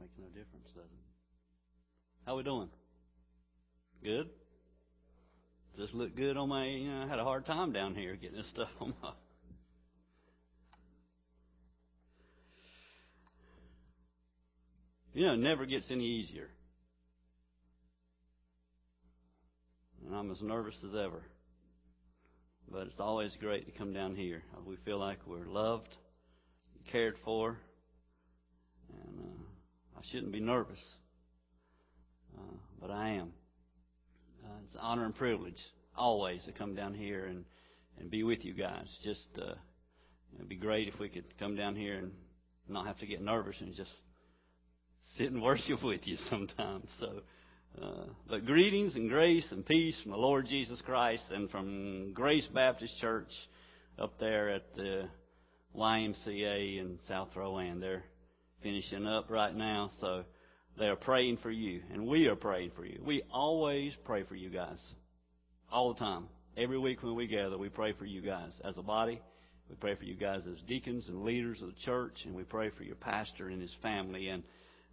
Makes no difference, does it? How we doing? Good? Does this look good on my, I had a hard time down here getting this stuff on my... It never gets any easier. And I'm as nervous as ever. But it's always great to come down here. We feel like we're loved, cared for, and I shouldn't be nervous, but I am. It's an honor and privilege always to come down here and be with you guys. Just it'd be great if we could come down here and not have to get nervous and just sit and worship with you sometimes. So, but greetings and grace and peace from the Lord Jesus Christ and from Grace Baptist Church up there at the YMCA in South Rowan. They're finishing up right now, so they are praying for you, and we are praying for you. We always pray for you guys, all the time. Every week when we gather, we pray for you guys as a body. We pray for you guys as deacons and leaders of the church, and we pray for your pastor and his family. And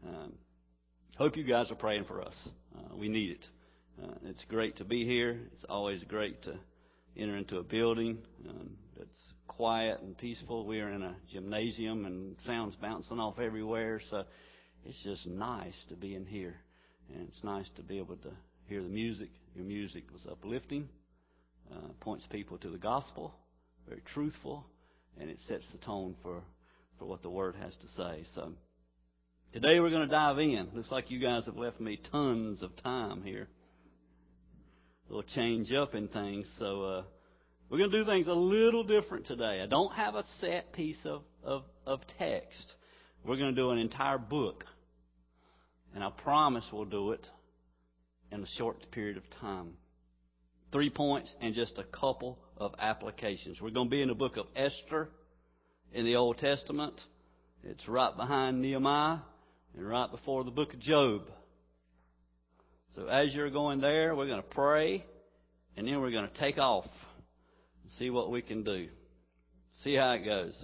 hope you guys are praying for us. We need it. It's great to be here. It's always great to enter into a building that's quiet and peaceful. We are in a gymnasium and sound's bouncing off everywhere, so it's just nice to be in here. And it's nice to be able to hear the music. Your music was uplifting, points people to the gospel, very truthful, and it sets the tone for what the Word has to say. So today we're going to dive in. Looks like you guys have left me tons of time here. A little change up in things. So we're going to do things a little different today. I don't have a set piece of text. We're going to do an entire book. And I promise we'll do it in a short period of time. 3 points and just a couple of applications. We're going to be in the book of Esther in the Old Testament. It's right behind Nehemiah and right before the book of Job. So as you're going there, we're going to pray, and then we're going to take off and see what we can do. See how it goes.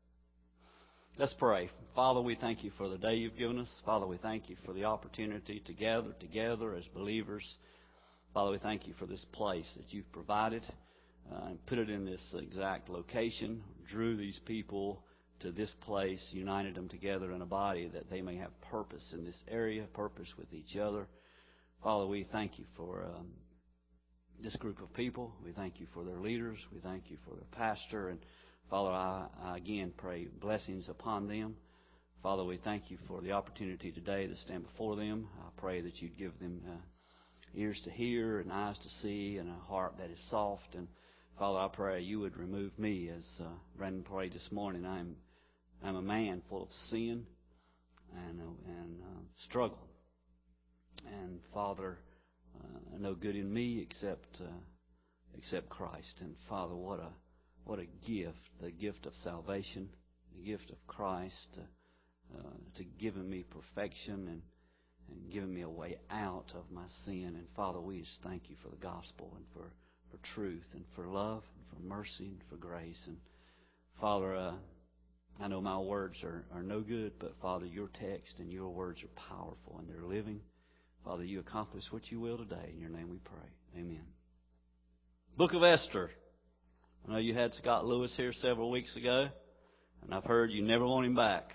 Let's pray. Father, we thank you for the day you've given us. Father, we thank you for the opportunity to gather together as believers. Father, we thank you for this place that you've provided and put it in this exact location, drew these people to this place, united them together in a body that they may have purpose in this area, purpose with each other. Father, we thank you for this group of people. We thank you for their leaders. We thank you for their pastor. And Father, I again pray blessings upon them. Father, we thank you for the opportunity today to stand before them. I pray that you'd give them ears to hear and eyes to see and a heart that is soft. And Father, I pray you would remove me, as Brandon prayed this morning. I'm a man full of sin and struggle. And Father, no good in me except Christ. And Father, what a gift, the gift of salvation, the gift of Christ, to giving me perfection and giving me a way out of my sin. And Father, we just thank you for the gospel and for truth and for love and for mercy and for grace. And Father, I know my words are no good, but Father, your text and your words are powerful and they're living. Father, you accomplish what you will today. In your name we pray. Amen. Book of Esther. I know you had Scott Lewis here several weeks ago, and I've heard you never want him back.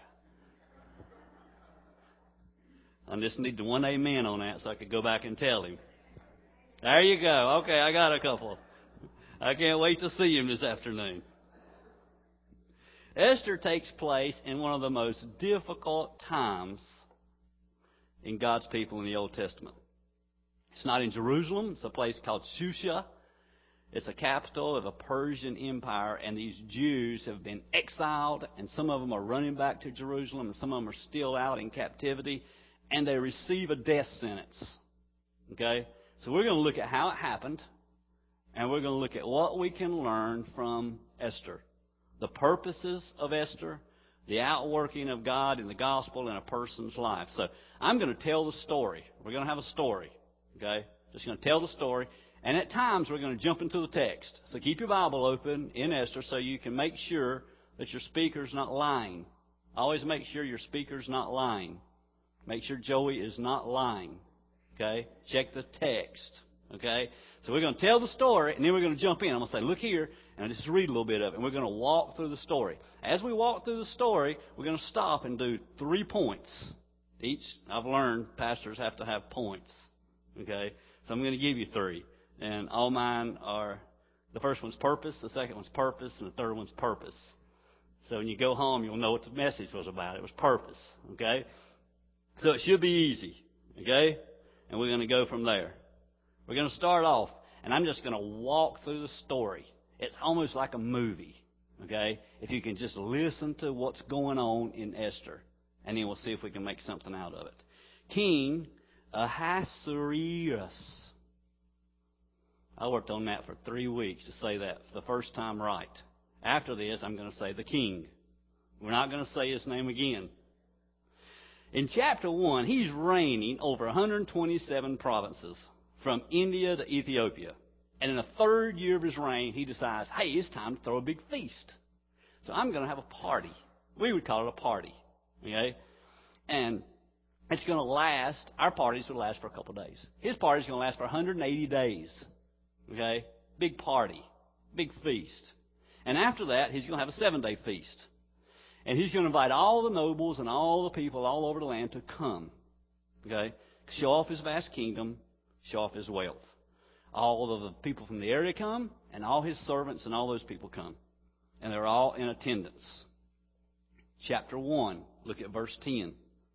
I just need the one amen on that so I could go back and tell him. There you go. Okay, I got a couple. I can't wait to see him this afternoon. Esther takes place in one of the most difficult times in God's people in the Old Testament. It's not in Jerusalem. It's a place called Shusha. It's a capital of a Persian empire, and these Jews have been exiled, and some of them are running back to Jerusalem, and some of them are still out in captivity, and they receive a death sentence. Okay? So we're going to look at how it happened, and we're going to look at what we can learn from Esther. The purposes of Esther, the outworking of God in the gospel in a person's life. So I'm going to tell the story. We're going to have a story. Okay? Just going to tell the story. And at times we're going to jump into the text. So keep your Bible open in Esther so you can make sure that your speaker's not lying. Always make sure your speaker's not lying. Make sure Joey is not lying. Okay? Check the text. Okay? So we're going to tell the story, and then we're going to jump in. I'm going to say, look here, and I'll just read a little bit of it. And we're going to walk through the story. As we walk through the story, we're going to stop and do 3 points. Each, I've learned, pastors have to have points. Okay? So I'm going to give you 3. And all mine are, the first one's purpose, the second one's purpose, and the third one's purpose. So when you go home, you'll know what the message was about. It was purpose. Okay? So it should be easy. Okay? And we're going to go from there. We're going to start off, and I'm just going to walk through the story. It's almost like a movie. Okay? If you can just listen to what's going on in Esther. And then we'll see if we can make something out of it. King Ahasuerus. I worked on that for 3 weeks to say that for the first time right. After this, I'm going to say the king. We're not going to say his name again. In chapter 1, he's reigning over 127 provinces from India to Ethiopia. And in the 3rd year of his reign, he decides, hey, it's time to throw a big feast. So I'm going to have a party. We would call it a party. Okay? And it's going to last, our parties would last for a couple of days. His party's going to last for 180 days. Okay? Big party. Big feast. And after that, he's going to have a 7-day feast. And he's going to invite all the nobles and all the people all over the land to come. Okay? Show off his vast kingdom, show off his wealth. All of the people from the area come, and all his servants and all those people come. And they're all in attendance. Chapter 1, look at verse 10.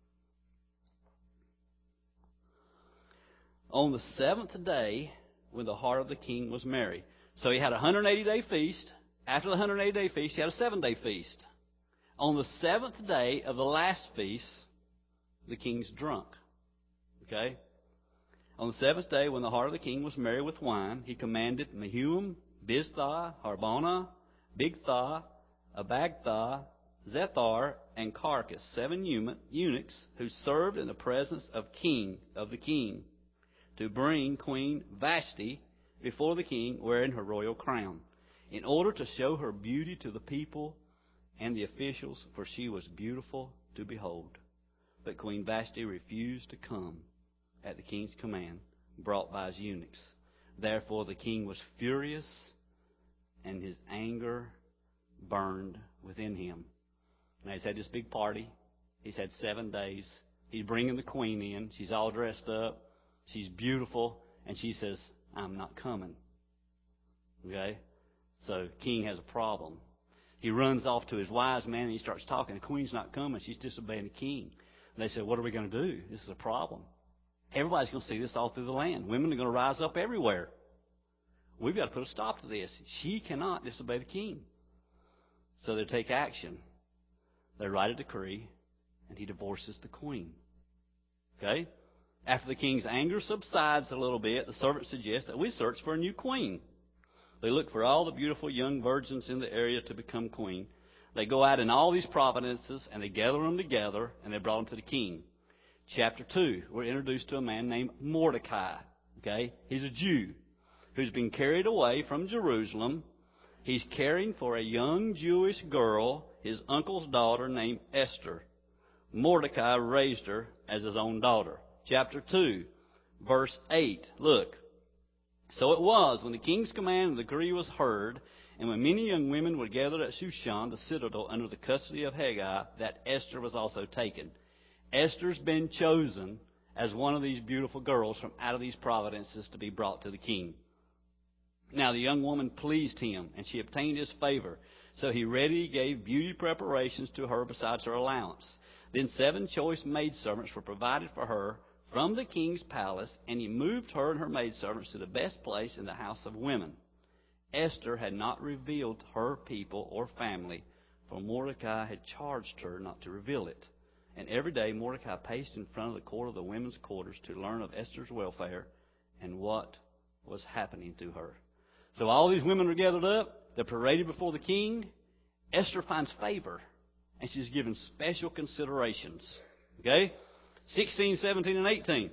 On the 7th day, when the heart of the king was merry. So he had a 180-day feast. After the 180-day feast, he had a 7-day feast. On the 7th day of the last feast, the king's drunk. Okay? On the 7th day, when the heart of the king was merry with wine, he commanded Mehulam, Biztha, Harbona, Bigtha, Abagtha, Zethar, and Carcass, 7 eunuchs who served in the presence of the king, to bring Queen Vashti before the king wearing her royal crown, in order to show her beauty to the people and the officials, for she was beautiful to behold. But Queen Vashti refused to come at the king's command, brought by his eunuchs. Therefore the king was furious, and his anger burned within him. Now he's had this big party. He's had 7 days. He's bringing the queen in. She's all dressed up. She's beautiful. And she says, I'm not coming. Okay? So the king has a problem. He runs off to his wise man and he starts talking. The queen's not coming. She's disobeying the king. And they said, what are we going to do? This is a problem. Everybody's going to see this all through the land. Women are going to rise up everywhere. We've got to put a stop to this. She cannot disobey the king. So they take action. They write a decree, and he divorces the queen. Okay? After the king's anger subsides a little bit, the servants suggest that we search for a new queen. They look for all the beautiful young virgins in the area to become queen. They go out in all these provinces, and they gather them together, and they brought them to the king. Chapter 2, we're introduced to a man named Mordecai. Okay? He's a Jew who's been carried away from Jerusalem. He's caring for a young Jewish girl, his uncle's daughter, named Esther. Mordecai raised her as his own daughter. Chapter 2, verse 8. Look. So it was, when the king's command and the decree was heard, and when many young women were gathered at Shushan, the citadel, under the custody of Hegai, that Esther was also taken. Esther's been chosen as one of these beautiful girls from out of these provinces to be brought to the king. Now the young woman pleased him, and she obtained his favor. So he readily gave beauty preparations to her besides her allowance. Then 7 choice maidservants were provided for her from the king's palace, and he moved her and her maidservants to the best place in the house of women. Esther had not revealed her people or family, for Mordecai had charged her not to reveal it. And every day Mordecai paced in front of the court of the women's quarters to learn of Esther's welfare and what was happening to her. So all these women are gathered up. They're paraded before the king. Esther finds favor, and she's given special considerations. Okay? 16, 17, and 18.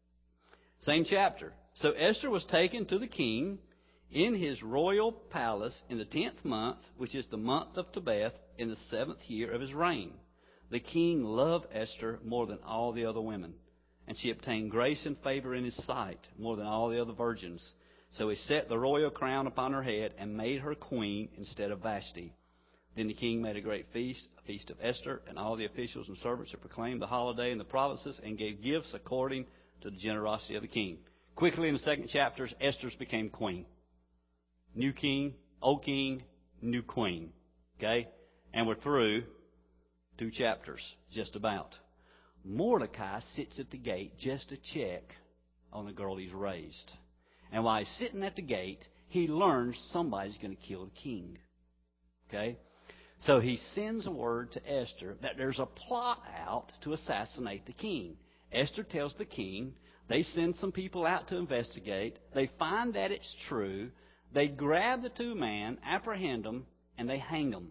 Same chapter. So Esther was taken to the king in his royal palace in the 10th month, which is the month of Tebeth, in the 7th year of his reign. The king loved Esther more than all the other women, and she obtained grace and favor in his sight more than all the other virgins. So he set the royal crown upon her head and made her queen instead of Vashti. Then the king made a great feast, a feast of Esther, and all the officials and servants who proclaimed the holiday in the provinces and gave gifts according to the generosity of the king. Quickly in the second chapters, Esther became queen. New king, old king, new queen. Okay? And we're through 2 chapters, just about. Mordecai sits at the gate just to check on the girl he's raised. And while he's sitting at the gate, he learns somebody's going to kill the king. Okay? So he sends a word to Esther that there's a plot out to assassinate the king. Esther tells the king. They send some people out to investigate. They find that it's true. They grab the 2 men, apprehend them, and they hang them.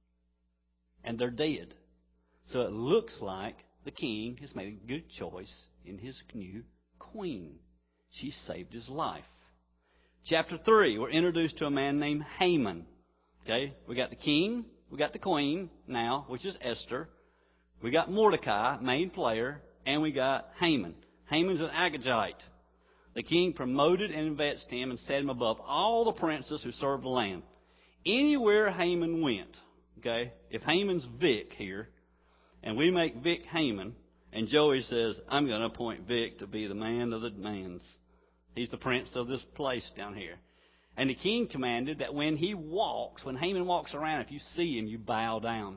And they're dead. So it looks like the king has made a good choice in his new queen. She saved his life. Chapter 3, we're introduced to a man named Haman. Okay, we got the king, we got the queen now, which is Esther. We got Mordecai, main player, and we got Haman. Haman's an Agagite. The king promoted and invested him and set him above all the princes who served the land. Anywhere Haman went, okay, if Haman's Vic here, and we make Vic Haman, and Joey says, I'm going to appoint Vic to be the man of the mans. He's the prince of this place down here. And the king commanded that when Haman walks around, if you see him, you bow down.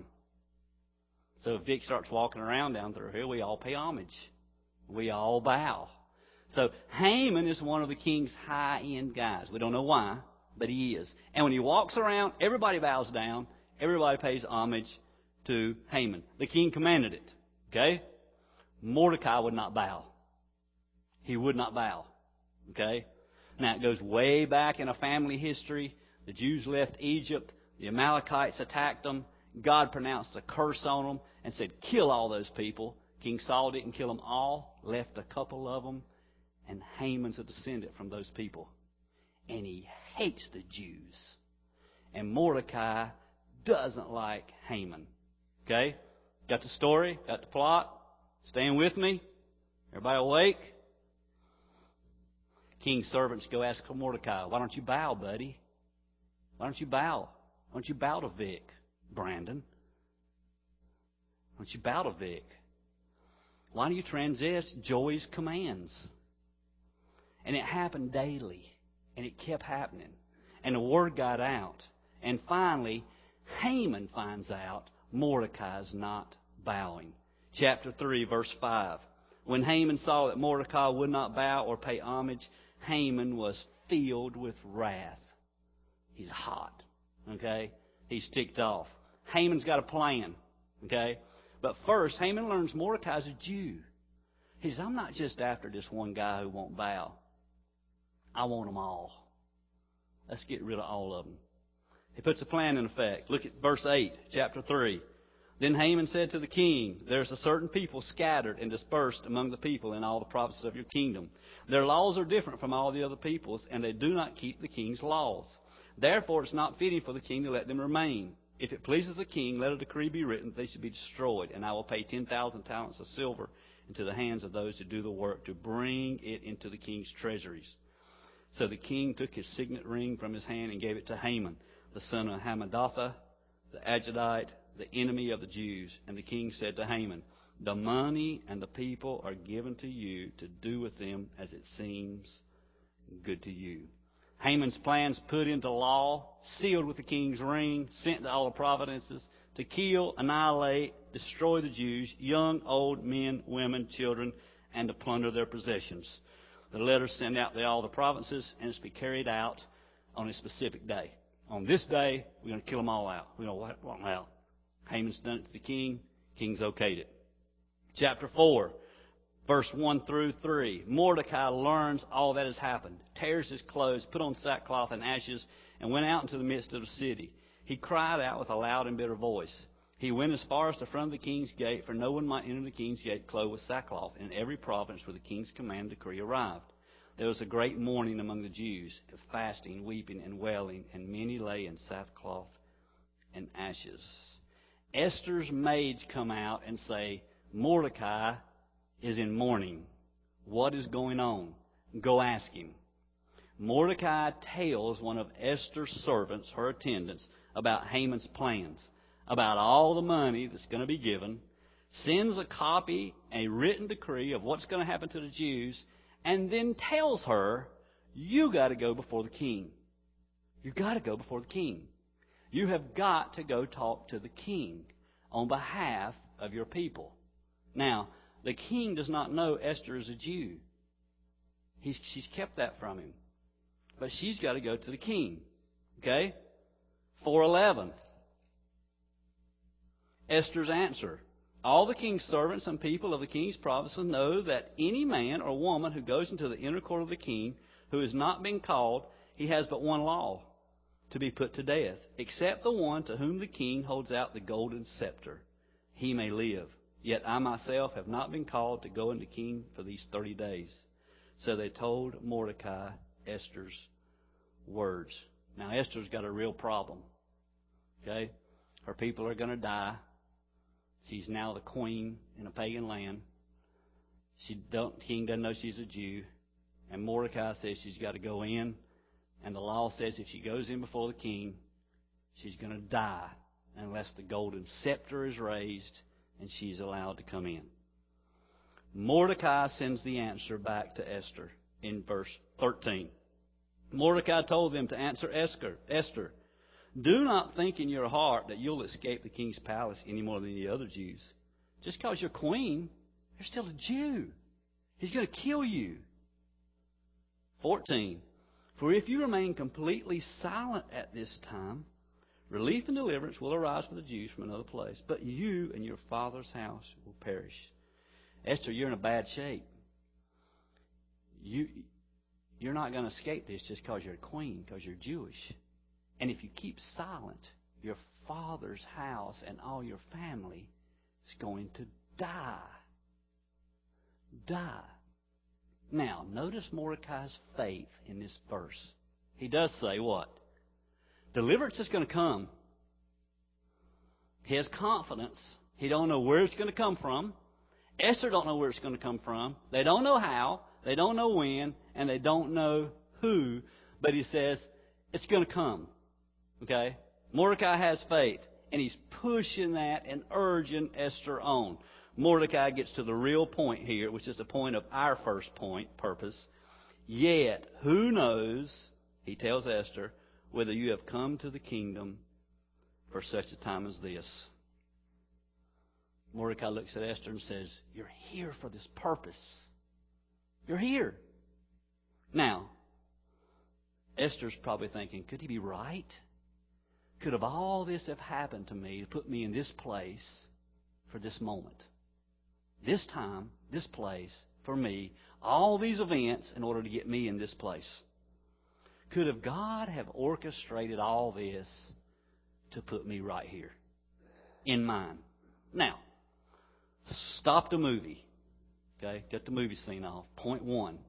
So if Vic starts walking around down through here, we all pay homage. We all bow. So Haman is one of the king's high-end guys. We don't know why, but he is. And when he walks around, everybody bows down. Everybody pays homage to Haman. The king commanded it. Okay? Mordecai would not bow. He would not bow. Okay? Now, it goes way back in a family history. The Jews left Egypt. The Amalekites attacked them. God pronounced a curse on them and said, kill all those people. King Saul didn't kill them all, left a couple of them, and Haman's a descendant from those people. And he hates the Jews. And Mordecai doesn't like Haman. Okay? Got the story? Got the plot? Staying with me? Everybody awake? King's servants go ask Mordecai, why don't you bow, buddy? Why don't you bow? Why don't you bow to Vic, Brandon? Why don't you bow to Vic? Why do you transgress Joey's commands? And it happened daily. And it kept happening. And the word got out. And finally, Haman finds out Mordecai's not bowing. Chapter 3, verse 5. When Haman saw that Mordecai would not bow or pay homage, Haman was filled with wrath. He's hot. Okay? He's ticked off. Haman's got a plan. Okay? But first, Haman learns Mordecai's a Jew. He says, I'm not just after this one guy who won't bow. I want them all. Let's get rid of all of them. He puts a plan in effect. Look at verse 8, chapter 3. Then Haman said to the king, there's a certain people scattered and dispersed among the people in all the provinces of your kingdom. Their laws are different from all the other peoples, and they do not keep the king's laws. Therefore, it's not fitting for the king to let them remain. If it pleases the king, let a decree be written that they should be destroyed, and I will pay 10,000 talents of silver into the hands of those who do the work to bring it into the king's treasuries. So the king took his signet ring from his hand and gave it to Haman, the son of Hammedatha, the Agagite, the enemy of the Jews. And the king said to Haman, the money and the people are given to you to do with them as it seems good to you. Haman's plans put into law, sealed with the king's ring, sent to all the provinces to kill, annihilate, destroy the Jews, young, old, men, women, children, and to plunder their possessions. The letters sent out to all the provinces, and it's to be carried out on a specific day. On this day, we're going to kill them all out. We're going to wipe them out. Haman's done it to the king. King's okayed it. Chapter 4. Verse 1 through 3. Mordecai learns all that has happened, tears his clothes, put on sackcloth and ashes, and went out into the midst of the city. He cried out with a loud and bitter voice. He went as far as the front of the king's gate, for no one might enter the king's gate clothed with sackcloth, in every province where the king's command decree arrived. There was a great mourning among the Jews, fasting, weeping, and wailing, and many lay in sackcloth and ashes. Esther's maids come out and say, Mordecai is in mourning. What is going on? Go ask him. Mordecai tells one of Esther's servants, her attendants, about Haman's plans, about all the money that's going to be given, sends a copy, a written decree of what's going to happen to the Jews, and then tells her, you got to go before the king. You got to go before the king. You have got to go talk to the king on behalf of your people. Now, the king does not know Esther is a Jew. She's kept that from him. But she's got to go to the king. Okay? 4:11. Esther's answer. All the king's servants and people of the king's provinces know that any man or woman who goes into the inner court of the king, who has not been called, he has but one law, to be put to death, except the one to whom the king holds out the golden scepter. He may live. Yet I myself have not been called to go into the king for these 30 days. So they told Mordecai Esther's words. Now, Esther's got a real problem. Okay? Her people are going to die. She's now the queen in a pagan land. The king doesn't know she's a Jew. And Mordecai says she's got to go in. And the law says if she goes in before the king, she's going to die unless the golden scepter is raised and she's allowed to come in. Mordecai sends the answer back to Esther in verse 13. Mordecai told them to answer Esther, do not think in your heart that you'll escape the king's palace any more than the other Jews. Just because you're queen, you're still a Jew. He's going to kill you. 14. For if you remain completely silent at this time, relief and deliverance will arise for the Jews from another place, but you and your father's house will perish. Esther, you're in a bad shape. You're not going to escape this just because you're a queen, because you're Jewish. And if you keep silent, your father's house and all your family is going to die. Die. Now, notice Mordecai's faith in this verse. He does say what? Deliverance is going to come. He has confidence. He don't know where it's going to come from. Esther don't know where it's going to come from. They don't know how. They don't know when. And they don't know who. But he says, it's going to come. Okay? Mordecai has faith. And he's pushing that and urging Esther on. Mordecai gets to the real point here, which is the point of our first point, purpose. Yet, who knows, he tells Esther, whether you have come to the kingdom for such a time as this. Mordecai looks at Esther and says, you're here for this purpose. You're here. Now, Esther's probably thinking, could he be right? Could have all this have happened to me to put me in this place for this moment? This time, this place, for me, all these events in order to get me in this place. Could have God have orchestrated all this to put me right here in mind? Now, stop the movie. Okay, get the movie scene off. Point 1.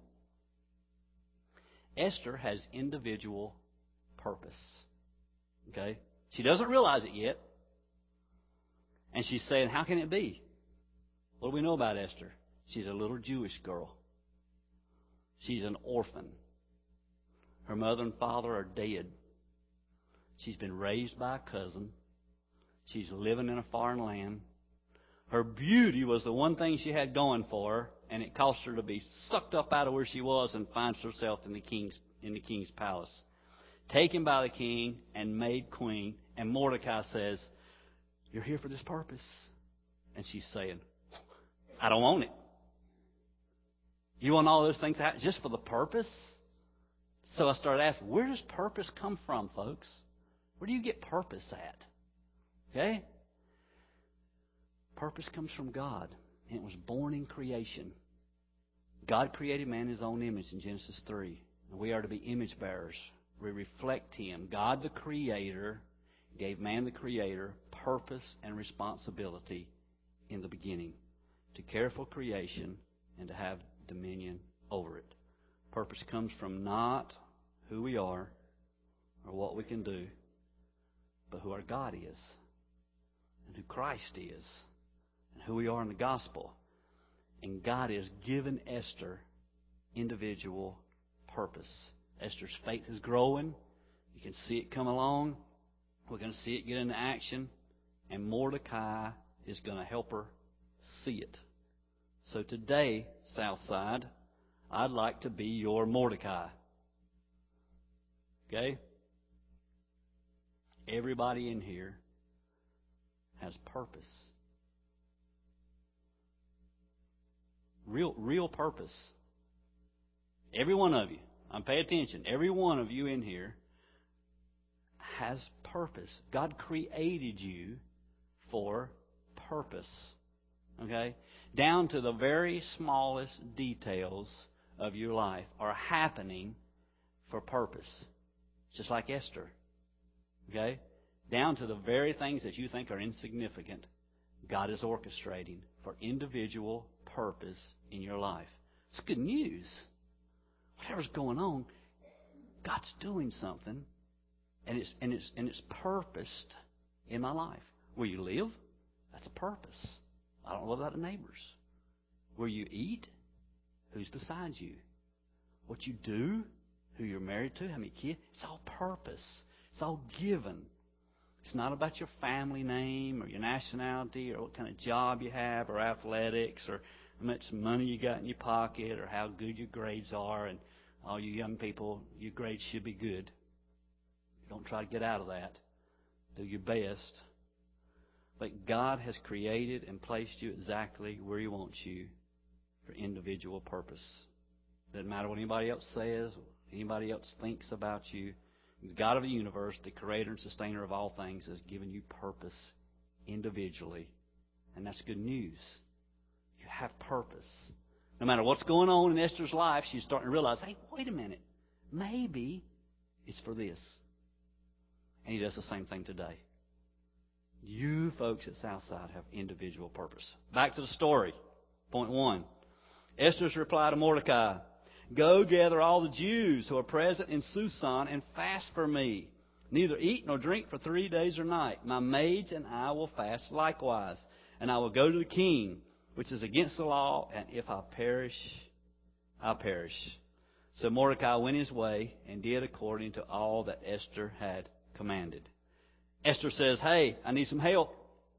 Esther has individual purpose. Okay? She doesn't realize it yet. And she's saying, how can it be? What do we know about Esther? She's a little Jewish girl. She's an orphan. Her mother and father are dead. She's been raised by a cousin. She's living in a foreign land. Her beauty was the one thing she had going for her, and it caused her to be sucked up out of where she was and finds herself in the king's palace. Taken by the king and made queen. And Mordecai says, you're here for this purpose. And she's saying, I don't want it. You want all those things to happen just for the purpose? So I started asking, where does purpose come from, folks? Where do you get purpose at? Okay? Purpose comes from God, and it was born in creation. God created man in His own image in Genesis 3. And we are to be image bearers. We reflect Him. God the Creator gave man the Creator purpose and responsibility in the beginning. To care for creation and to have dominion over it. Purpose comes from not who we are or what we can do, but who our God is. and who Christ is and who we are in the gospel. And God has given Esther individual purpose. Esther's faith is growing. You can see it come along. We're going to see it get into action. And Mordecai is going to help her see it. So today, Southside, I'd like to be your Mordecai. Okay? Everybody in here has purpose. Real purpose. Every one of you. Pay attention. Every one of you in here has purpose. God created you for purpose. Okay? Down to the very smallest details of your life are happening for purpose. Just like Esther. Okay? Down to the very things that you think are insignificant, God is orchestrating for individual purpose in your life. It's good news. Whatever's going on, God's doing something, and it's purposed in my life. Where you live, that's a purpose. I don't know about the neighbors. Where you eat, who's beside you. What you do, who you're married to, how many kids, it's all purpose. It's all given. It's not about your family name or your nationality or what kind of job you have or athletics or how much money you got in your pocket or how good your grades are. And all you young people, your grades should be good. Don't try to get out of that. Do your best. But God has created and placed you exactly where He wants you for individual purpose. Doesn't matter what anybody else says, what anybody else thinks about you. The God of the universe, the creator and sustainer of all things, has given you purpose individually. And that's good news. You have purpose. No matter what's going on in Esther's life, she's starting to realize, hey, wait a minute. Maybe it's for this. And He does the same thing today. You folks at Southside have individual purpose. Back to the story. Point 1. Esther's reply to Mordecai. Go gather all the Jews who are present in Susan and fast for me. Neither eat nor drink for 3 days or night. My maids and I will fast likewise. And I will go to the king, which is against the law, and if I perish, I perish. So Mordecai went his way and did according to all that Esther had commanded. Esther says, hey, I need some help.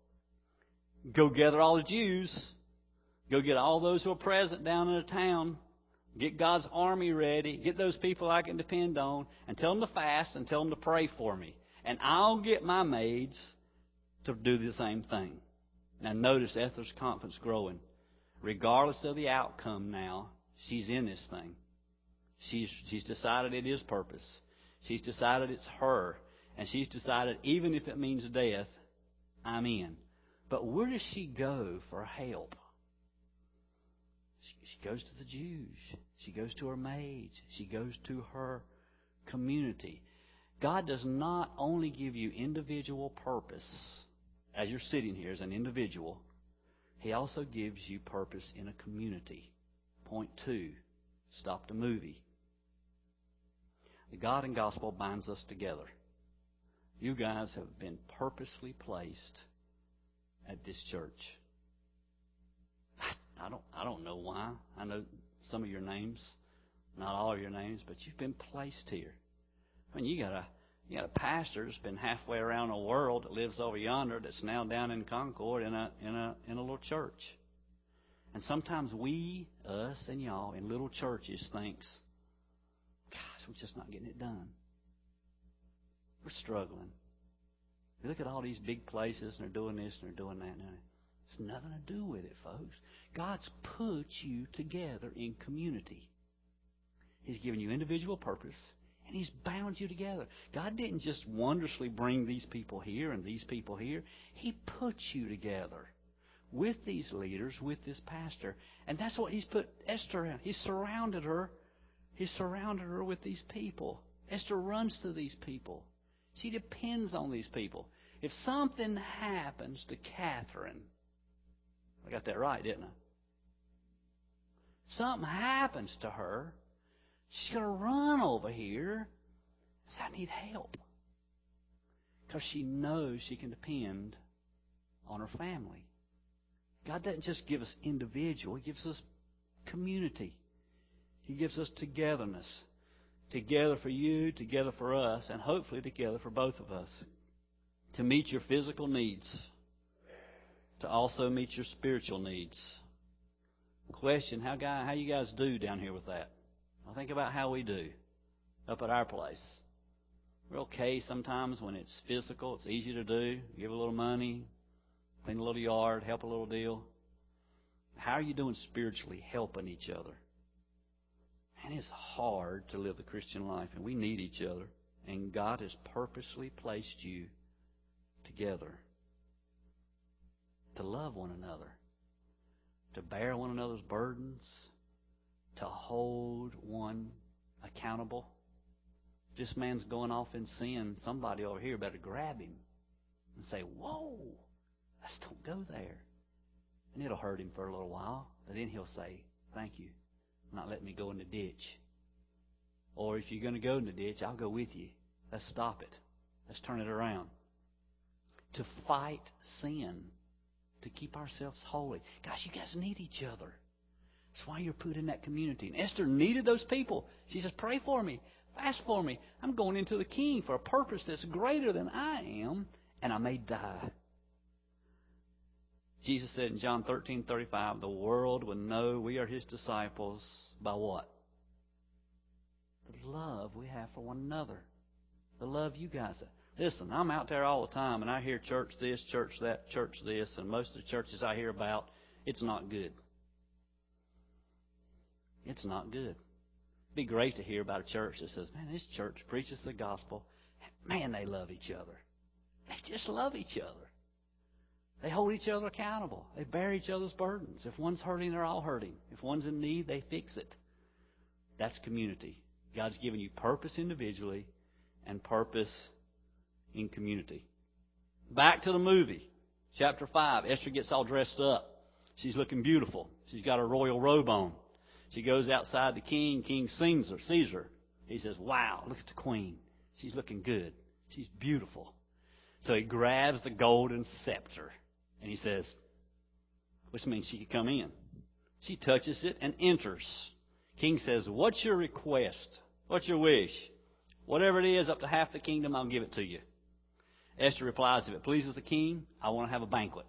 Go gather all the Jews. Go get all those who are present down in the town. Get God's army ready. Get those people I can depend on. And tell them to fast and tell them to pray for me. And I'll get my maids to do the same thing. Now notice Esther's confidence growing. Regardless of the outcome now, she's in this thing. She's decided it is purpose. She's decided it's her. And she's decided even if it means death, I'm in. But where does she go for help? She goes to the Jews. She goes to her maids. She goes to her community. God does not only give you individual purpose as you're sitting here as an individual. He also gives you purpose in a community. Point 2. Stop the movie. The God and gospel binds us together. You guys have been purposely placed at this church. I don't know why. I know some of your names, not all of your names, but you've been placed here. I mean, you got a pastor that's been halfway around the world that lives over yonder that's now down in Concord in a little church. And sometimes us and y'all in little churches thinks, gosh, we're just not getting it done. We're struggling. We look at all these big places and they're doing this and they're doing that. It's nothing to do with it, folks. God's put you together in community. He's given you individual purpose, and He's bound you together. God didn't just wondrously bring these people here and these people here. He put you together with these leaders, with this pastor. And that's what He's put Esther in. He surrounded her. He surrounded her with these people. Esther runs to these people. She depends on these people. If something happens to Catherine, I got that right, didn't I? Something happens to her, she's going to run over here and say, I need help. Because she knows she can depend on our family. God doesn't just give us individual. He gives us community. He gives us togetherness. Together for you, together for us, and hopefully together for both of us. To meet your physical needs. To also meet your spiritual needs. Question, how you guys do down here with that? Well, think about how we do up at our place. We're okay sometimes when it's physical. It's easy to do. Give a little money, clean a little yard, help a little deal. How are you doing spiritually, helping each other? And it's hard to live the Christian life, and we need each other. And God has purposely placed you together to love one another, to bear one another's burdens, to hold one accountable. If this man's going off in sin, somebody over here better grab him and say, whoa, let's don't go there. And it'll hurt him for a little while, but then he'll say, thank you, not letting me go in the ditch. Or if you're going to go in the ditch, I'll go with you. Let's stop it. Let's turn it around. To fight sin, to keep ourselves holy. Gosh, you guys need each other. That's why you're put in that community. And Esther needed those people. She says, pray for me. Fast for me. I'm going into the king for a purpose that's greater than I am, and I may die. Jesus said in John 13:35, the world will know we are His disciples by what? The love we have for one another. The love you guys have. Listen, I'm out there all the time, and I hear church this, church that, church this, and most of the churches I hear about, it's not good. It's not good. It'd be great to hear about a church that says, man, this church preaches the gospel. Man, they love each other. They just love each other. They hold each other accountable. They bear each other's burdens. If one's hurting, they're all hurting. If one's in need, they fix it. That's community. God's given you purpose individually and purpose in community. Back to the movie. Chapter 5. Esther gets all dressed up. She's looking beautiful. She's got her royal robe on. She goes outside the king. King sees her. He says, wow, look at the queen. She's looking good. She's beautiful. So he grabs the golden scepter. And he says, which means she can come in. She touches it and enters. King says, what's your request? What's your wish? Whatever it is, up to half the kingdom, I'll give it to you. Esther replies, if it pleases the king, I want to have a banquet.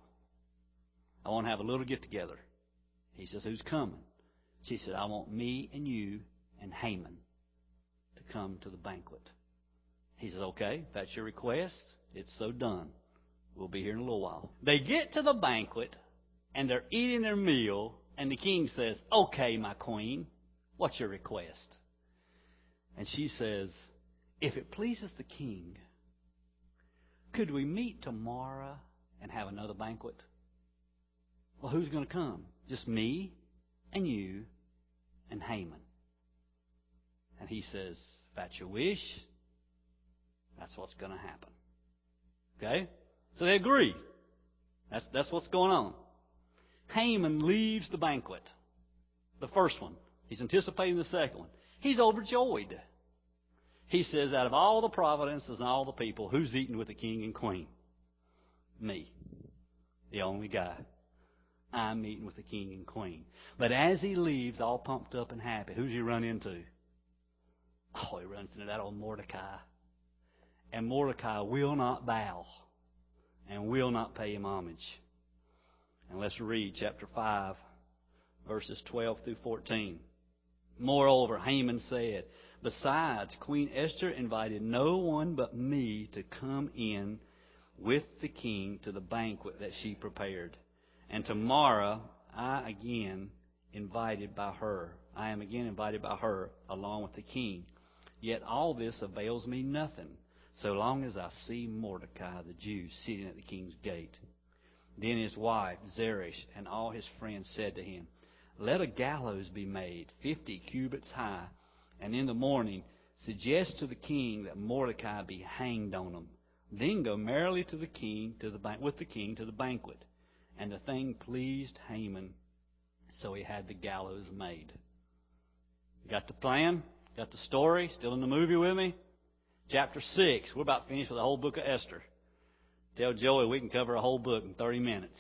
I want to have a little get-together. He says, who's coming? She said, I want me and you and Haman to come to the banquet. He says, okay, if that's your request, it's so done. We'll be here in a little while. They get to the banquet, and they're eating their meal, and the king says, okay, my queen, what's your request? And she says, if it pleases the king, could we meet tomorrow and have another banquet? Well, who's going to come? Just me and you and Haman. And he says, if that's your wish, that's what's going to happen. Okay? So they agree. That's what's going on. Haman leaves the banquet. The first one. He's anticipating the second one. He's overjoyed. He says, out of all the providences and all the people, who's eating with the king and queen? Me. The only guy. I'm eating with the king and queen. But as he leaves, all pumped up and happy, who's he run into? Oh, he runs into that old Mordecai. And Mordecai will not bow and will not pay him homage. And let's read chapter 5, verses 12 through 14. Moreover, Haman said, besides, Queen Esther invited no one but me to come in with the king to the banquet that she prepared. And tomorrow I am again invited by her along with the king. Yet all this avails me nothing, so long as I see Mordecai the Jew sitting at the king's gate. Then his wife Zeresh and all his friends said to him, let a gallows be made 50 cubits high, and in the morning suggest to the king that Mordecai be hanged on them. Then go merrily to the king with the king to the banquet. And the thing pleased Haman, so he had the gallows made. Got the plan? Got the story? Still in the movie with me? Chapter 6. We're about finished with the whole book of Esther. Tell Joey we can cover a whole book in 30 minutes.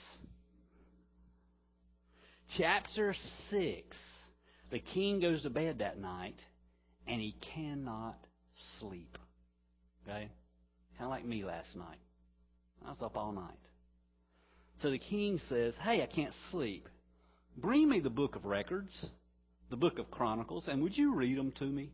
Chapter 6. The king goes to bed that night, and he cannot sleep. Okay? Kind of like me last night. I was up all night. So the king says, hey, I can't sleep. Bring me the book of records, the book of Chronicles, and would you read them to me?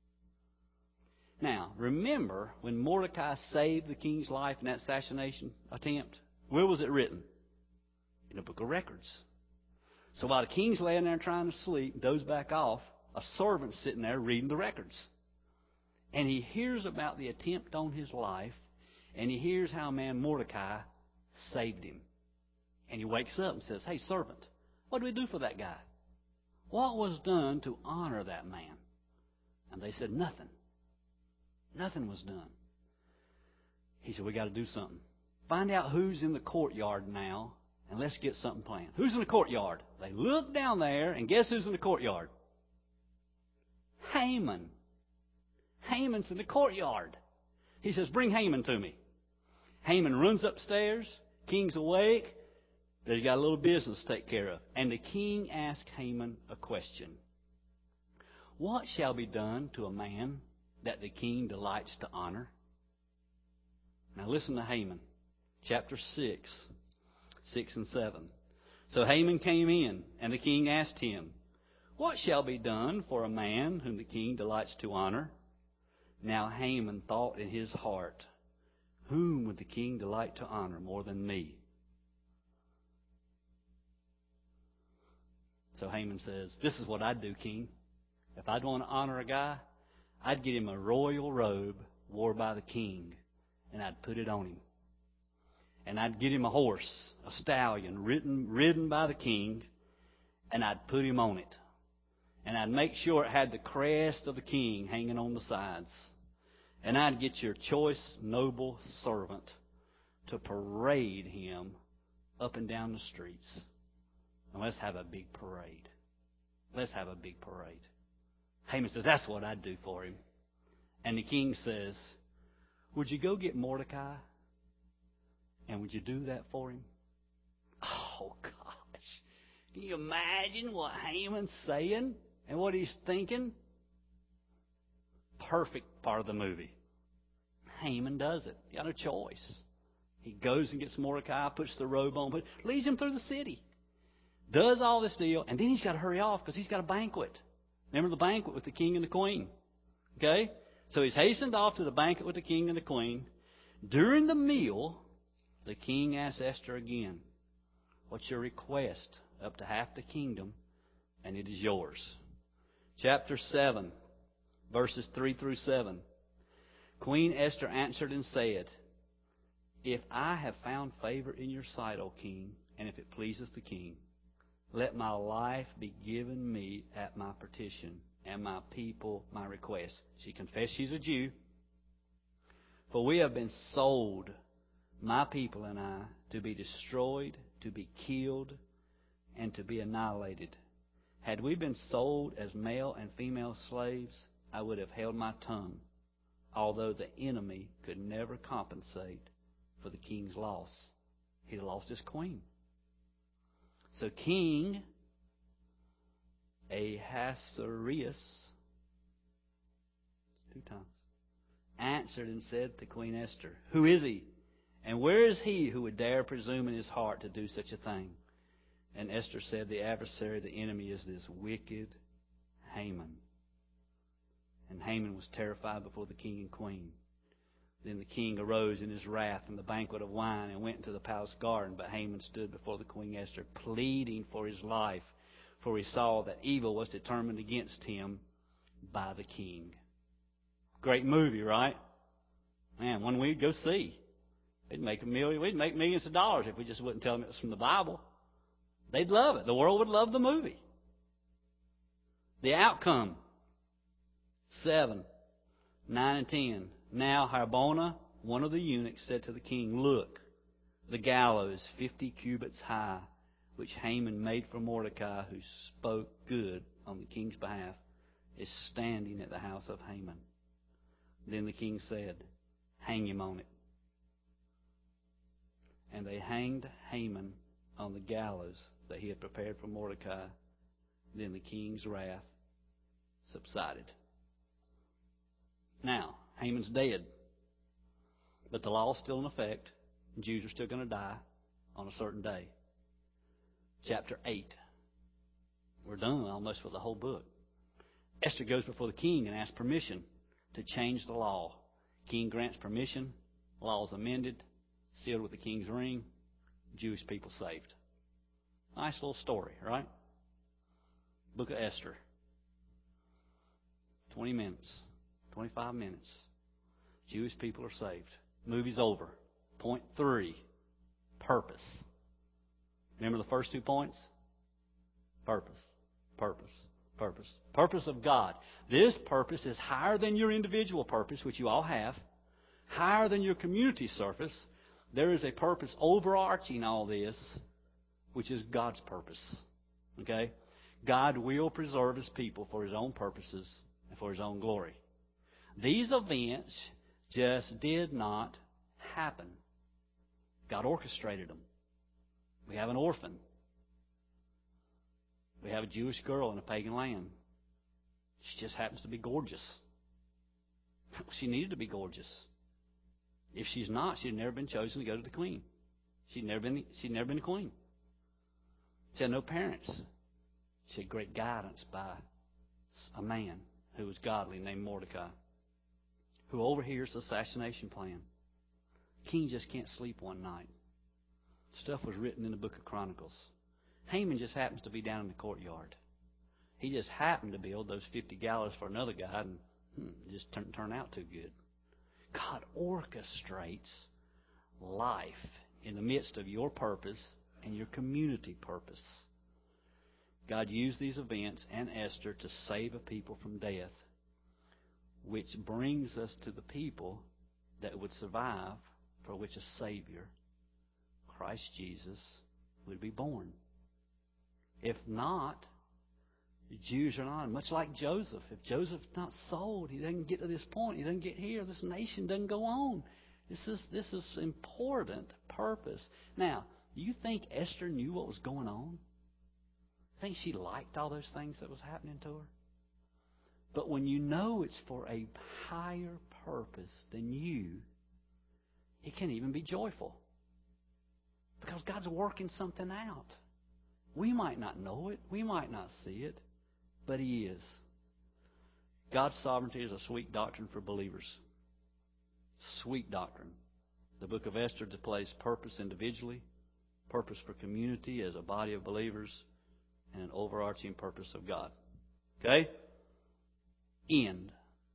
Now, remember when Mordecai saved the king's life in that assassination attempt? Where was it written? In the book of records. So while the king's laying there trying to sleep, dozes back off, a servant's sitting there reading the records. And he hears about the attempt on his life, and he hears how a man, Mordecai, saved him. And he wakes up and says, hey, servant, what do we do for that guy? What was done to honor that man? And they said, nothing. Nothing was done. He said, we got to do something. Find out who's in the courtyard now, and let's get something planned. Who's in the courtyard? They look down there, and guess who's in the courtyard? Haman. Haman's in the courtyard. He says, bring Haman to me. Haman runs upstairs. King's awake. They've got a little business to take care of. And the king asked Haman a question. What shall be done to a man that the king delights to honor? Now listen to Haman. Chapter 6, 6 and 7. So Haman came in, and the king asked him, what shall be done for a man whom the king delights to honor? Now Haman thought in his heart, whom would the king delight to honor more than me? So Haman says, this is what I'd do, king. If I'd want to honor a guy, I'd get him a royal robe worn by the king, and I'd put it on him. And I'd get him a horse, a stallion, ridden by the king, and I'd put him on it. And I'd make sure it had the crest of the king hanging on the sides. And I'd get your choice, noble servant to parade him up and down the streets. And let's have a big parade. Let's have a big parade. Haman says, that's what I'd do for him. And the king says, would you go get Mordecai? And would you do that for him? Oh, gosh. Can you imagine what Haman's saying and what he's thinking? Perfect part of the movie. Haman does it. He got no choice. He goes and gets Mordecai, puts the robe on, leads him through the city. Does all this deal, and then he's got to hurry off because he's got a banquet. Remember the banquet with the king and the queen? Okay? So he's hastened off to the banquet with the king and the queen. During the meal, the king asks Esther again, what's your request? Up to half the kingdom, and it is yours. Chapter 7, verses 3 through 7. Queen Esther answered and said, if I have found favor in your sight, O king, and if it pleases the king, let my life be given me at my petition, and my people my request. She confessed she's a Jew. For we have been sold, my people and I, to be destroyed, to be killed, and to be annihilated. Had we been sold as male and female slaves, I would have held my tongue, although the enemy could never compensate for the king's loss. He lost his queen. So King Ahasuerus, 2 times, answered and said to Queen Esther, who is he? And where is he who would dare presume in his heart to do such a thing? And Esther said, the adversary, the enemy, is this wicked Haman. And Haman was terrified before the king and queen. Then the king arose in his wrath from the banquet of wine and went into the palace garden. But Haman stood before the Queen Esther, pleading for his life, for he saw that evil was determined against him by the king. Great movie, right? Man, one we'd go see. We'd make millions of dollars if we just wouldn't tell them it was from the Bible. They'd love it. The world would love the movie. The outcome, 7, 9, and 10. Now Harbona, one of the eunuchs, said to the king, look, the gallows 50 cubits high, which Haman made for Mordecai, who spoke good on the king's behalf, is standing at the house of Haman. Then the king said, hang him on it. And they hanged Haman on the gallows that he had prepared for Mordecai. Then the king's wrath subsided. Now, Haman's dead. But the law is still in effect. Jews are still going to die on a certain day. Chapter 8. We're done almost with the whole book. Esther goes before the king and asks permission to change the law. King grants permission. Law is amended, sealed with the king's ring. Jewish people saved. Nice little story, right? Book of Esther. 20 minutes, 25 minutes. Jewish people are saved. Movie's over. Point 3, purpose. Remember the first 2 points? Purpose, purpose, purpose. Purpose of God. This purpose is higher than your individual purpose, which you all have. Higher than your community surface. There is a purpose overarching all this, which is God's purpose. Okay? God will preserve His people for His own purposes and for His own glory. These events just did not happen. God orchestrated them. We have an orphan. We have a Jewish girl in a pagan land. She just happens to be gorgeous. She needed to be gorgeous. If she's not, she'd never been chosen to go to the queen. She'd never been a queen. She had no parents. She had great guidance by a man who was godly named Mordecai, who overhears the assassination plan. King just can't sleep one night. Stuff was written in the book of Chronicles. Haman just happens to be down in the courtyard. He just happened to build those 50 gallows for another guy, and it just turned out too good. God orchestrates life in the midst of your purpose and your community purpose. God used these events and Esther to save a people from death, which brings us to the people that would survive, for which a Savior, Christ Jesus, would be born. If not, the Jews are not. Much like Joseph. If Joseph's not sold, he doesn't get to this point. He doesn't get here. This nation doesn't go on. This is important purpose. Now, do you think Esther knew what was going on? Think she liked all those things that was happening to her? But when you know it's for a higher purpose than you, it can't even be joyful. Because God's working something out. We might not know it. We might not see it. But He is. God's sovereignty is a sweet doctrine for believers. Sweet doctrine. The book of Esther displays purpose individually, purpose for community as a body of believers, and an overarching purpose of God. Okay? End.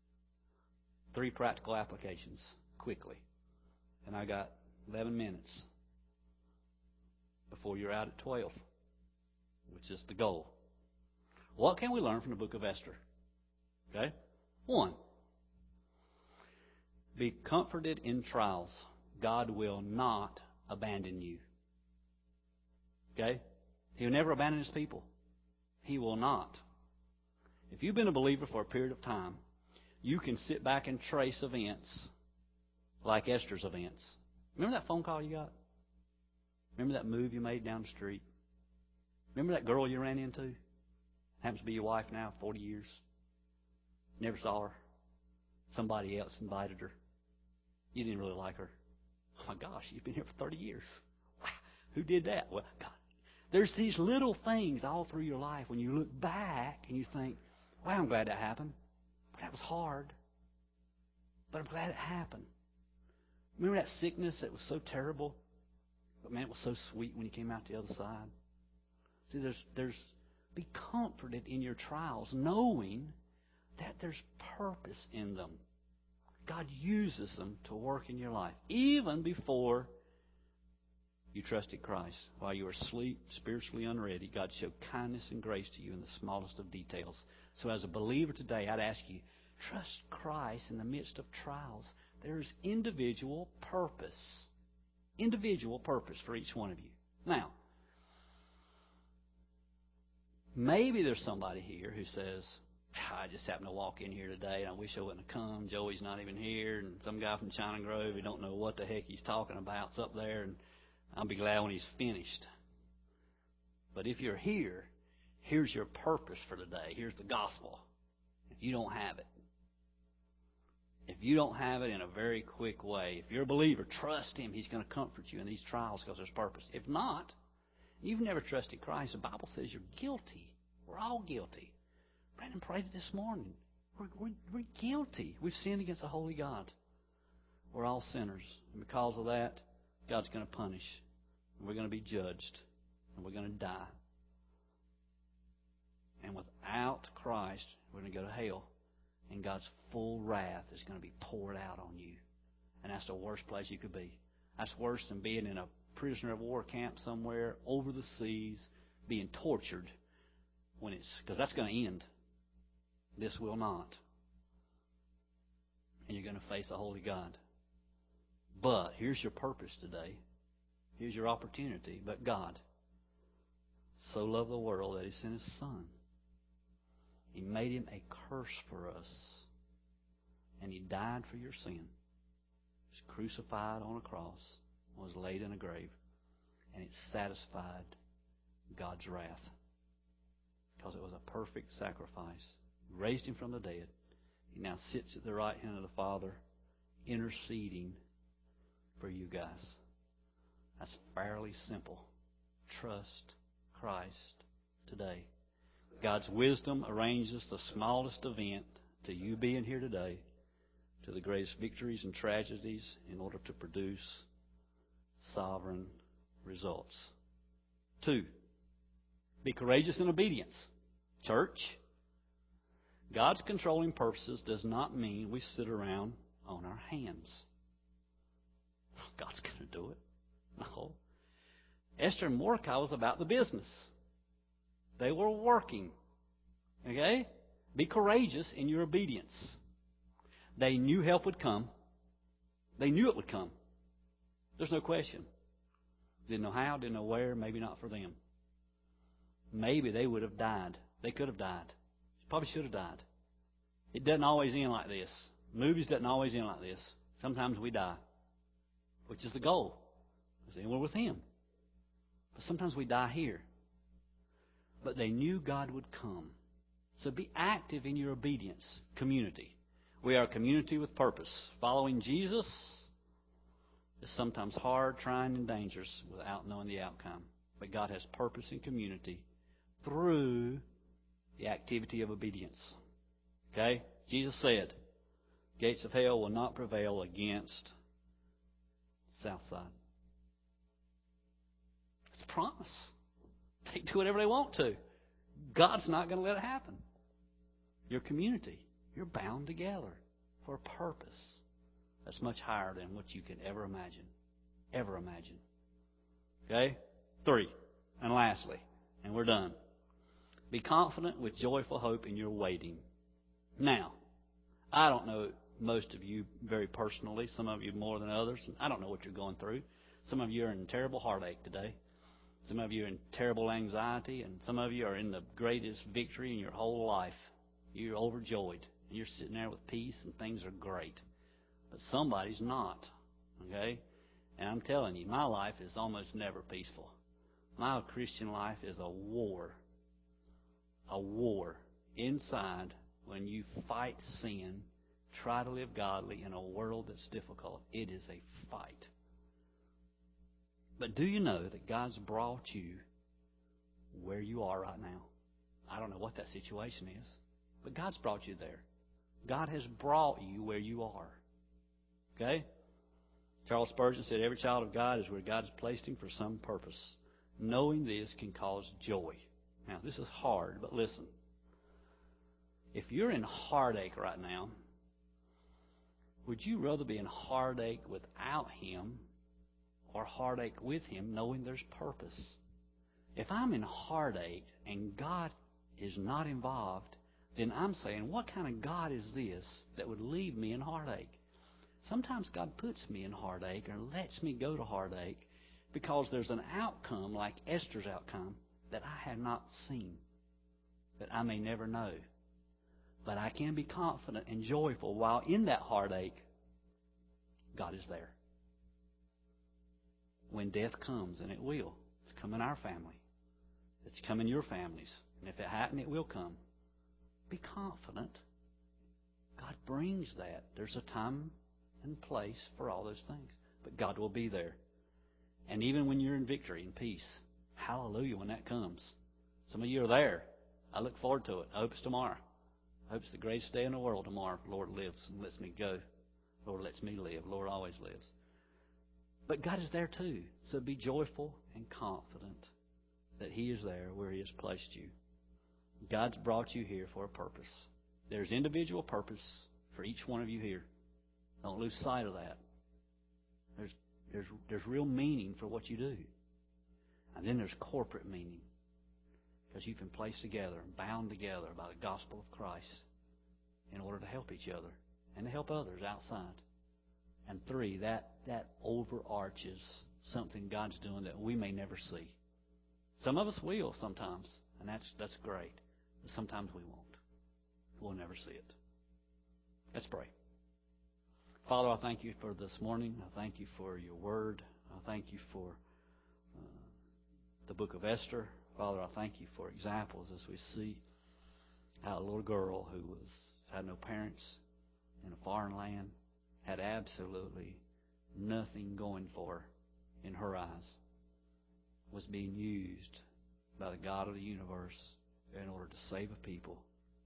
3 practical applications, quickly. And I got 11 minutes before you're out at 12, which is the goal. What can we learn from the book of Esther? Okay? 1. Be comforted in trials. God will not abandon you. Okay? He'll never abandon His people. He will not. If you've been a believer for a period of time, you can sit back and trace events like Esther's events. Remember that phone call you got? Remember that move you made down the street? Remember that girl you ran into? Happens to be your wife now, 40 years. Never saw her. Somebody else invited her. You didn't really like her. Oh my gosh, you've been here for 30 years. Wow, who did that? Well, God. There's these little things all through your life when you look back and you think, wow, I'm glad that happened. But that was hard. But I'm glad it happened. Remember that sickness that was so terrible? But man, it was so sweet when you came out the other side. See, be comforted in your trials, knowing that there's purpose in them. God uses them to work in your life. Even before you trusted Christ, while you were asleep, spiritually unready, God showed kindness and grace to you in the smallest of details. So as a believer today, I'd ask you, trust Christ in the midst of trials. There's individual purpose. Individual purpose for each one of you. Now, maybe there's somebody here who says, I just happened to walk in here today and I wish I wouldn't have come. Joey's not even here. And some guy from China Grove, he don't know what the heck he's talking about. It's up there. And I'll be glad when He's finished. But if you're here, here's your purpose for today. Here's the gospel. If you don't have it, in a very quick way, if you're a believer, trust Him. He's going to comfort you in these trials because there's purpose. If not, you've never trusted Christ. The Bible says you're guilty. We're all guilty. Brandon prayed this morning. We're guilty. We've sinned against a holy God. We're all sinners. And because of that, God's going to punish. And we're going to be judged. And we're going to die. And without Christ, we're going to go to hell. And God's full wrath is going to be poured out on you. And that's the worst place you could be. That's worse than being in a prisoner of war camp somewhere over the seas, being tortured because that's going to end. This will not. And you're going to face a holy God. But here's your purpose today. Here's your opportunity. But God so loved the world that He sent His Son. He made Him a curse for us. And He died for your sin. He was crucified on a cross. Was laid in a grave. And it satisfied God's wrath. Because it was a perfect sacrifice. He raised Him from the dead. He now sits at the right hand of the Father, interceding for you guys. That's fairly simple. Trust Christ today. God's wisdom arranges the smallest event to you being here today to the greatest victories and tragedies in order to produce sovereign results. 2, be courageous in obedience. Church, God's controlling purposes does not mean we sit around on our hands. God's going to do it. No. Esther and Mordecai was about the business. They were working. Okay? Be courageous in your obedience. They knew help would come. They knew it would come. There's no question. Didn't know how, didn't know where, maybe not for them. Maybe they would have died. They could have died. Probably should have died. It doesn't always end like this. Movies doesn't always end like this. Sometimes we die, which is the goal. Because then we're with Him. But sometimes we die here. But they knew God would come. So be active in your obedience community. We are a community with purpose. Following Jesus is sometimes hard, trying, and dangerous without knowing the outcome. But God has purpose in community through the activity of obedience. Okay? Jesus said, gates of hell will not prevail against Southside. It's a promise. They can do whatever they want to. God's not going to let it happen. Your community, you're bound together for a purpose that's much higher than what you can ever imagine. Ever imagine. Okay? 3, and lastly, and we're done. Be confident with joyful hope in your waiting. Now, I don't know most of you very personally, some of you more than others. And I don't know what you're going through. Some of you are in terrible heartache today. Some of you are in terrible anxiety, and some of you are in the greatest victory in your whole life. You're overjoyed, and you're sitting there with peace, and things are great. But somebody's not, okay? And I'm telling you, my life is almost never peaceful. My Christian life is a war. A war inside when you fight sin, try to live godly in a world that's difficult. It is a fight. But do you know that God's brought you where you are right now? I don't know what that situation is, but God's brought you there. God has brought you where you are. Okay? Charles Spurgeon said, every child of God is where God has placed him for some purpose. Knowing this can cause joy. Now, this is hard, but listen. If you're in heartache right now, would you rather be in heartache without Him or heartache with Him knowing there's purpose? If I'm in heartache and God is not involved, then I'm saying, what kind of God is this that would leave me in heartache? Sometimes God puts me in heartache or lets me go to heartache because there's an outcome like Esther's outcome that I have not seen, that I may never know. But I can be confident and joyful while in that heartache, God is there. when death comes, and it will. It's come in our family. It's come in your families. And if it hadn't, it will come. Be confident. God brings that. There's a time and place for all those things. But God will be there. And even when you're in victory and peace, hallelujah when that comes. Some of you are there. I look forward to it. I hope it's tomorrow. I hope it's the greatest day in the world tomorrow if the Lord lives and lets me go. The Lord lets me live. The Lord always lives. But God is there too. So be joyful and confident that He is there where He has placed you. God's brought you here for a purpose. There's individual purpose for each one of you here. Don't lose sight of that. There's real meaning for what you do. And then there's corporate meaning. Because you've been placed together and bound together by the gospel of Christ in order to help each other and to help others outside. And 3, that overarches something God's doing that we may never see. Some of us will sometimes, and that's great. But sometimes we won't. We'll never see it. Let's pray. Father, I thank You for this morning. I thank You for Your Word. I thank You for the book of Esther. Father, I thank You for examples as we see how a little girl who had no parents in a foreign land, had absolutely nothing going for her in her eyes, was being used by the God of the universe in order to save a people,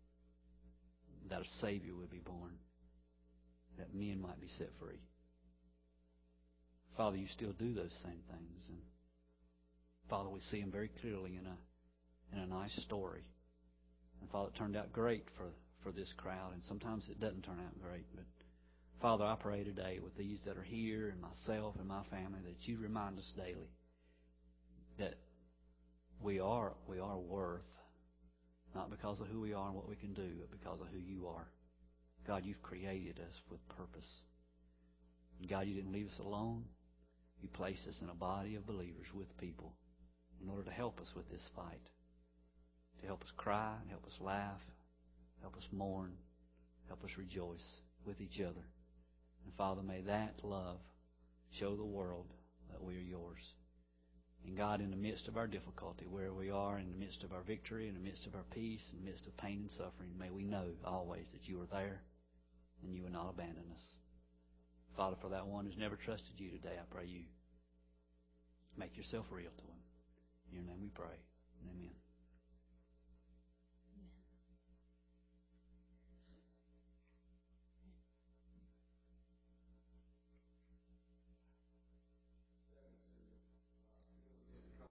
that a Savior would be born, that men might be set free. Father, You still do those same things. And Father, we see them very clearly in a nice story. And Father, it turned out great for this crowd, and sometimes it doesn't turn out great. But Father, I pray today with these that are here and myself and my family that You remind us daily that we are worth, not because of who we are and what we can do, but because of who You are. God, You've created us with purpose. God, You didn't leave us alone. You placed us in a body of believers with people in order to help us with this fight, to help us cry, help us laugh, help us mourn, help us rejoice with each other. And Father, may that love show the world that we are Yours. And God, in the midst of our difficulty, where we are, in the midst of our victory, in the midst of our peace, in the midst of pain and suffering, may we know always that You are there and You will not abandon us. Father, for that one who's never trusted You today, I pray You make Yourself real to him. In Your name we pray. Amen.